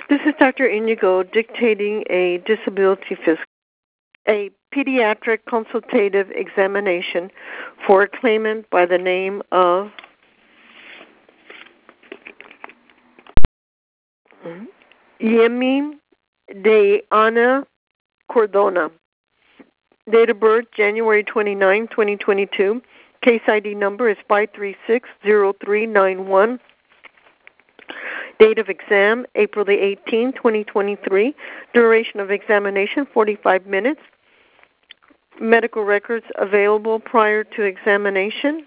This is Dr. Inigo dictating a a pediatric consultative examination for a claimant by the name of Yemi de Ana Cordona. Date of birth, January 29, 2022. Case ID number is 5360391. Date of exam, April the 18th, 2023. Duration of examination, 45 minutes. Medical records available prior to examination.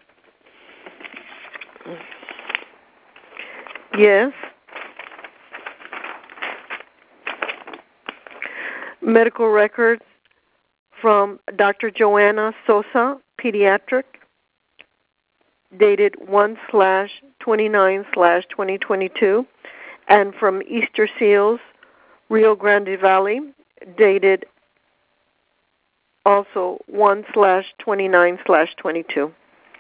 Yes. Medical records from Dr. Joanna Sosa, pediatric, dated 1/29/2022, and from Easter Seals, Rio Grande Valley, dated also 1/29/22.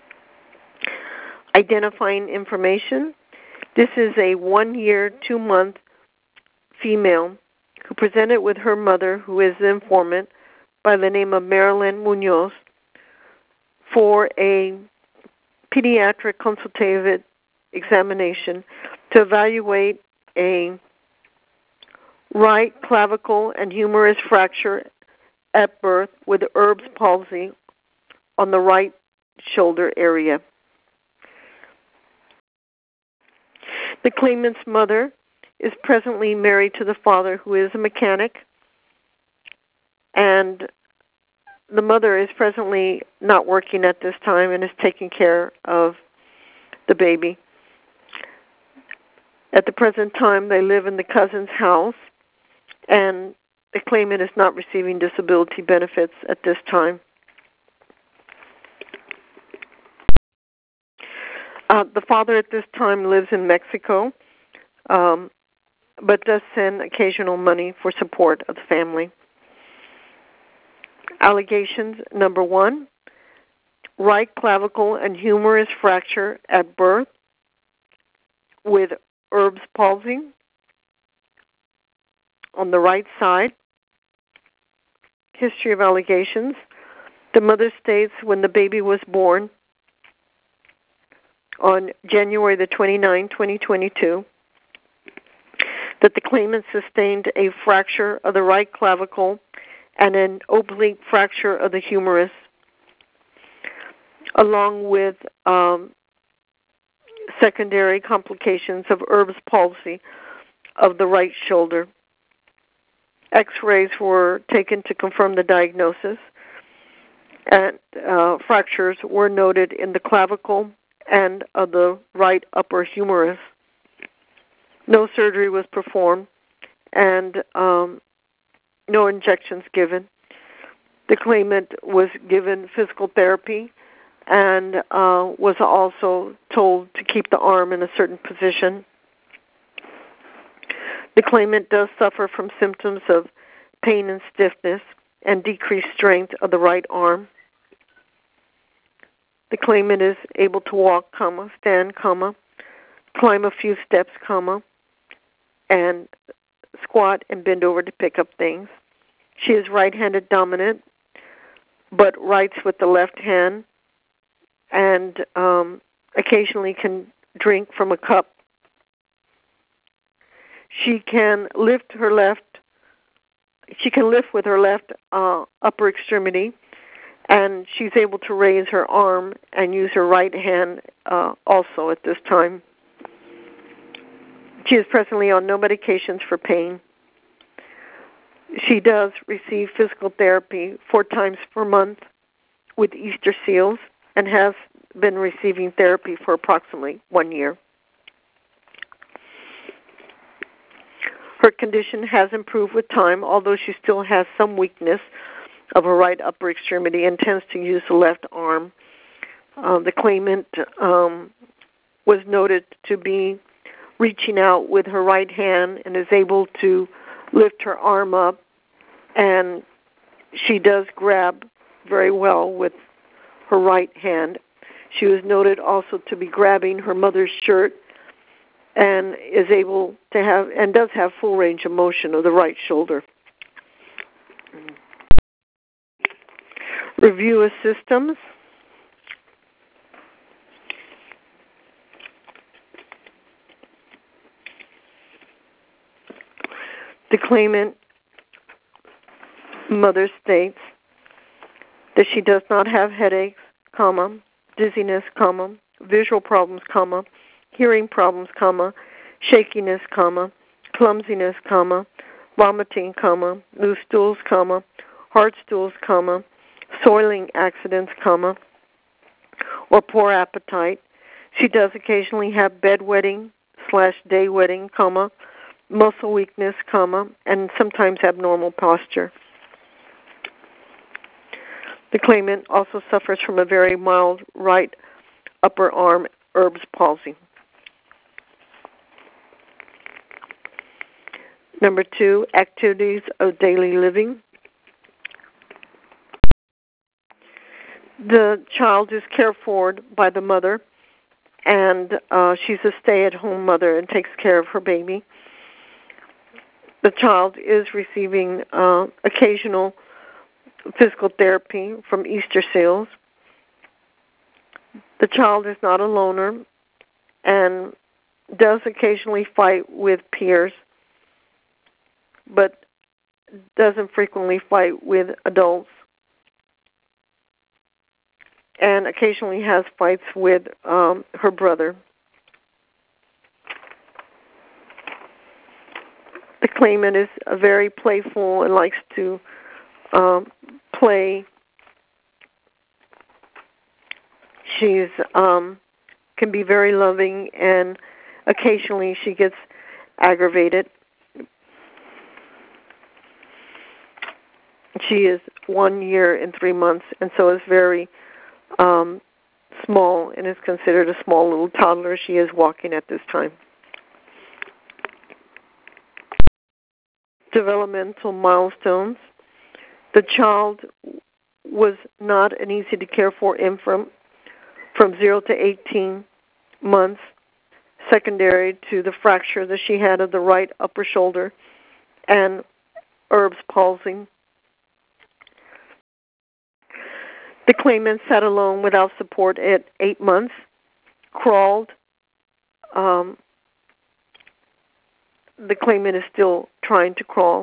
Identifying information. This is a 1-year, 2-month female who presented with her mother, who is the informant, by the name of Marilyn Munoz, for a pediatric consultative examination to evaluate a right clavicle and humerus fracture at birth with Erb's palsy on the right shoulder area. The claimant's mother is presently married to the father, who is a mechanic, and the mother is presently not working at this time and is taking care of the baby. At the present time, they live in the cousin's house, and the claimant is not receiving disability benefits at this time. The father at this time lives in Mexico, but does send occasional money for support of the family. Allegations, number 1, right clavicle and humerus fracture at birth with Erb's palsy on the right side. History of allegations. The mother states when the baby was born on January the 29th, 2022, that the claimant sustained a fracture of the right clavicle and an oblique fracture of the humerus, along with secondary complications of Erb's palsy of the right shoulder. X-rays were taken to confirm the diagnosis, and fractures were noted in the clavicle and of the right upper humerus. No surgery was performed, and no injections given. The claimant was given physical therapy and was also told to keep the arm in a certain position. The claimant does suffer from symptoms of pain and stiffness and decreased strength of the right arm. The claimant is able to walk, stand, climb a few steps, and squat and bend over to pick up things. She is right-handed dominant, but writes with the left hand, and occasionally can drink from a cup. She can lift with her left upper extremity, and she's able to raise her arm and use her right hand also at this time. She is presently on no medications for pain. She does receive physical therapy 4 times per month with Easter Seals and has been receiving therapy for approximately 1 year. Her condition has improved with time, although she still has some weakness of her right upper extremity and tends to use the left arm. The claimant was noted to be reaching out with her right hand and is able to lift her arm up, and she does grab very well with her right hand. She was noted also to be grabbing her mother's shirt and is able to have and does have full range of motion of the right shoulder. Review of systems. The claimant mother states that she does not have headaches, dizziness, visual problems, hearing problems, shakiness, clumsiness, vomiting, loose stools, hard stools, soiling accidents, or poor appetite. She does occasionally have bedwetting / day wetting, muscle weakness, and sometimes abnormal posture. The claimant also suffers from a very mild right upper arm Erb's palsy. Number 2, activities of daily living. The child is cared for by the mother, and she's a stay-at-home mother and takes care of her baby. The child is receiving occasional physical therapy from Easter Seals. The child is not a loner and does occasionally fight with peers, but doesn't frequently fight with adults, and occasionally has fights with her brother. The claimant is very playful and likes to play. She's can be very loving, and occasionally she gets aggravated. She is 1 year and 3 months, and so is very small and is considered a small little toddler. She is walking at this time. Developmental milestones. The child was not an easy to care for infant from 0 to 18 months, secondary to the fracture that she had of the right upper shoulder and Erb's palsy. The claimant sat alone without support at 8 months, crawled. The claimant is still trying to crawl.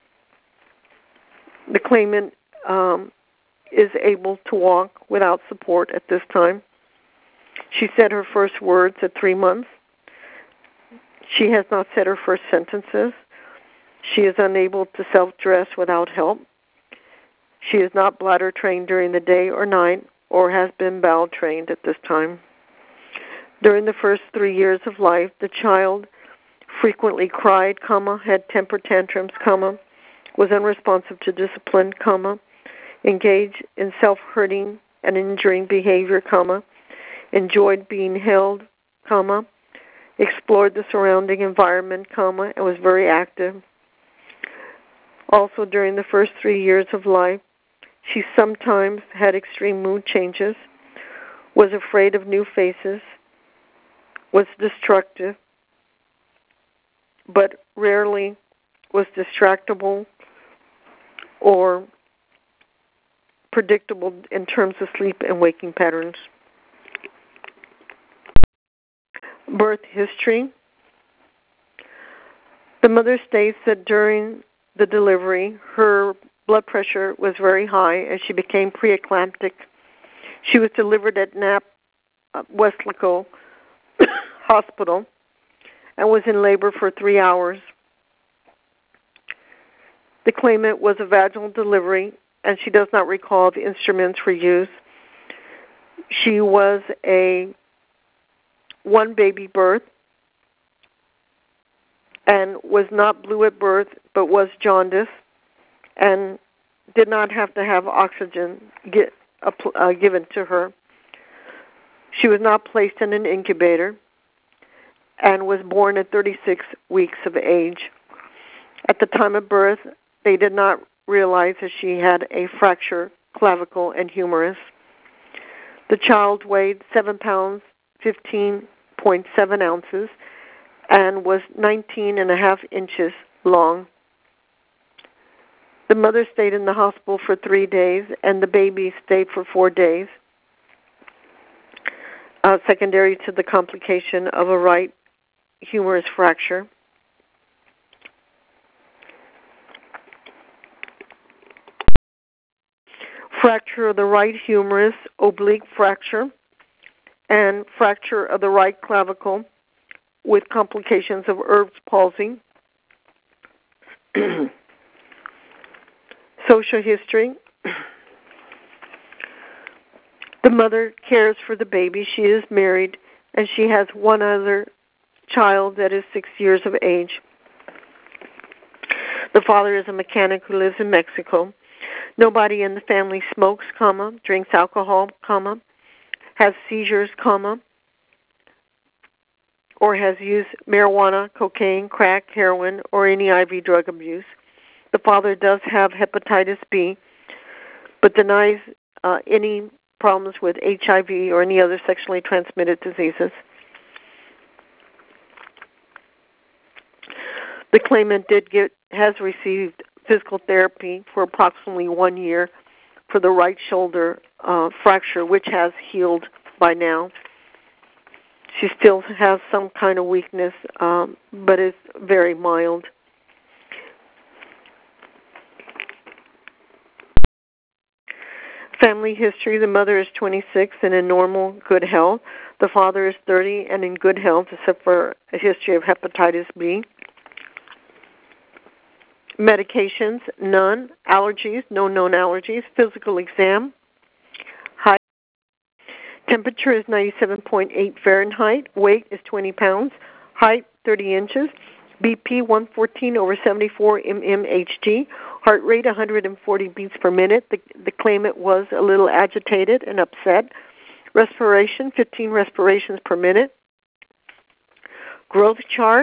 The claimant is able to walk without support at this time. She said her first words at 3 months. She has not said her first sentences. She is unable to self-dress without help. She is not bladder trained during the day or night, or has been bowel trained at this time. During the first 3 years of life, the child frequently cried, had temper tantrums, was unresponsive to discipline, engaged in self-hurting and injuring behavior, enjoyed being held, explored the surrounding environment, and was very active. Also, during the first 3 years of life, she sometimes had extreme mood changes, was afraid of new faces, was destructive, but rarely was distractible or predictable in terms of sleep and waking patterns. Birth history. The mother states that during the delivery, her blood pressure was very high and she became preeclamptic. She was delivered at Knapp Westlaco Hospital and was in labor for 3 hours. The claimant was a vaginal delivery, and she does not recall the instruments for use. She was a one baby birth and was not blue at birth, but was jaundice, and did not have to have oxygen given to her. She was not placed in an incubator and was born at 36 weeks of age. At the time of birth, they did not realize that she had a fractured clavicle and humerus. The child weighed 7 pounds, 15.7 ounces, and was 19.5 inches long. The mother stayed in the hospital for 3 days, and the baby stayed for 4 days, secondary to the complication of a right humerus fracture. Fracture of the right humerus, oblique fracture, and fracture of the right clavicle with complications of Erb's palsy. Social history. The mother cares for the baby. She is married, and she has one other child that is 6 years of age. The father is a mechanic who lives in Mexico. Nobody in the family smokes, drinks alcohol, has seizures, or has used marijuana, cocaine, crack, heroin, or any IV drug abuse. The father does have hepatitis B, but denies any problems with HIV or any other sexually transmitted diseases. The claimant has received physical therapy for approximately 1 year for the right shoulder fracture, which has healed by now. She still has some kind of weakness, but it's very mild. Family history: the mother is 26 and in normal, good health. The father is 30 and in good health, except for a history of hepatitis B. Medications: none. Allergies: no known allergies. Physical exam: height. Temperature is 97.8 Fahrenheit. Weight is 20 pounds. Height 30 inches. BP 114/74 mmHg. Heart rate 140 beats per minute. The claimant was a little agitated and upset. Respiration 15 respirations per minute. Growth chart.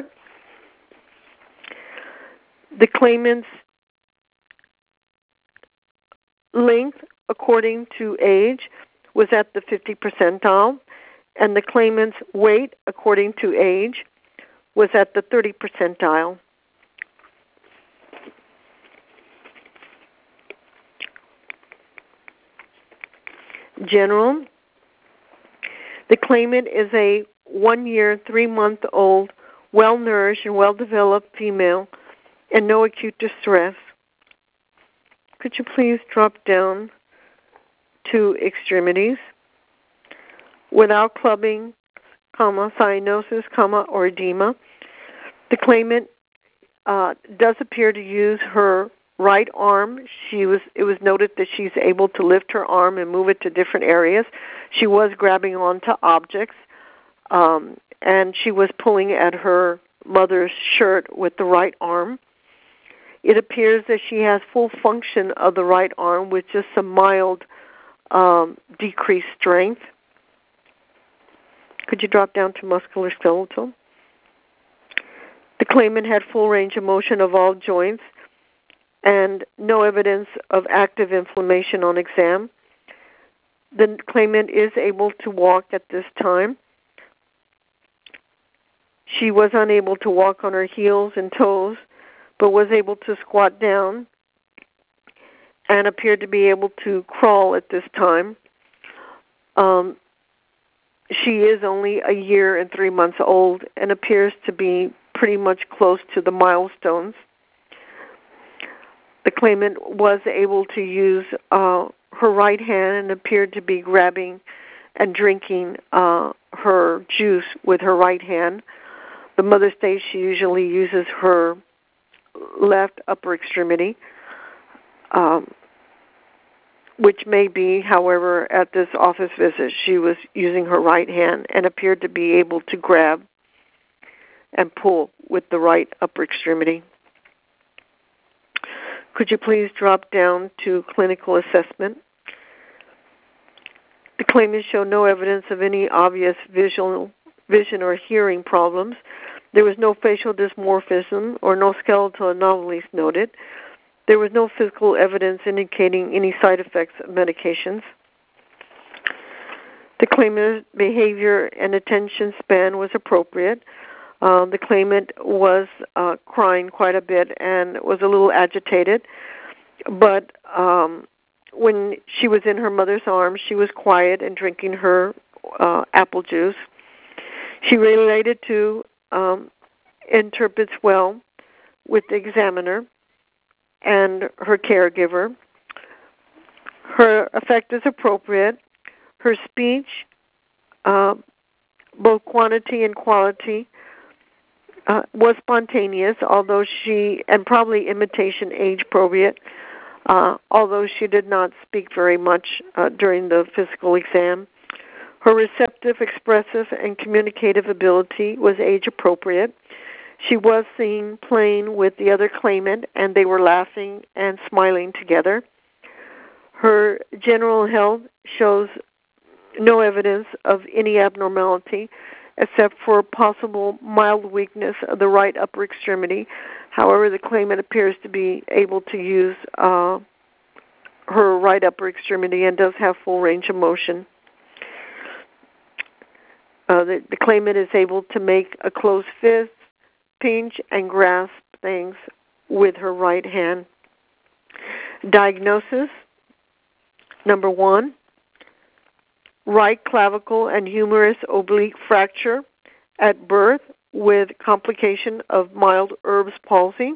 The claimant's length according to age was at the 50 percentile, and the claimant's weight according to age was at the 30 percentile. General. The claimant is a 1 year, 3-month-old, well-nourished and well-developed female and no acute distress. Could you please drop down to extremities? Without clubbing, cyanosis, or edema. The claimant does appear to use her right arm. It was noted that she's able to lift her arm and move it to different areas. She was grabbing onto objects, and she was pulling at her mother's shirt with the right arm. It appears that she has full function of the right arm with just some mild decreased strength. Could you drop down to musculoskeletal? The claimant had full range of motion of all joints and no evidence of active inflammation on exam. The claimant is able to walk at this time. She was unable to walk on her heels and toes, but was able to squat down and appeared to be able to crawl at this time. She is only 1 year and 3 months old and appears to be pretty much close to the milestones. The claimant was able to use her right hand and appeared to be grabbing and drinking her juice with her right hand. The mother states she usually uses her left upper extremity, which may be, however, at this office visit, she was using her right hand and appeared to be able to grab and pull with the right upper extremity. Could you please drop down to clinical assessment? The claimant showed no evidence of any obvious vision or hearing problems. There was no facial dysmorphism or no skeletal anomalies noted. There was no physical evidence indicating any side effects of medications. The claimant's behavior and attention span was appropriate. The claimant was crying quite a bit and was a little agitated, but when she was in her mother's arms, she was quiet and drinking her apple juice. She related to interprets well with the examiner and her caregiver. Her affect is appropriate. Her speech, both quantity and quality, was spontaneous, although and probably imitation age appropriate, although she did not speak very much during the physical exam. Her receptive, expressive, and communicative ability was age appropriate. She was seen playing with the other claimant, and they were laughing and smiling together. Her general health shows no evidence of any abnormality except for possible mild weakness of the right upper extremity. However, the claimant appears to be able to use her right upper extremity and does have full range of motion. The claimant is able to make a closed fist, pinch, and grasp things with her right hand. Diagnosis, number 1, right clavicle and humerus oblique fracture at birth with complication of mild Erb's palsy.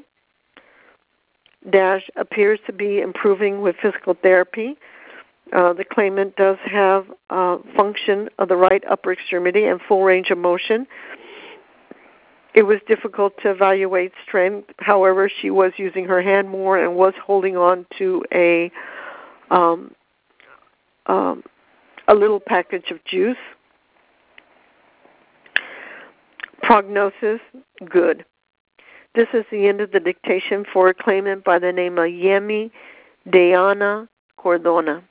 Dash appears to be improving with physical therapy. The claimant does have function of the right upper extremity and full range of motion. It was difficult to evaluate strength. However, she was using her hand more and was holding on to a little package of juice. Prognosis, good. This is the end of the dictation for a claimant by the name of Yemi Diana Cordona.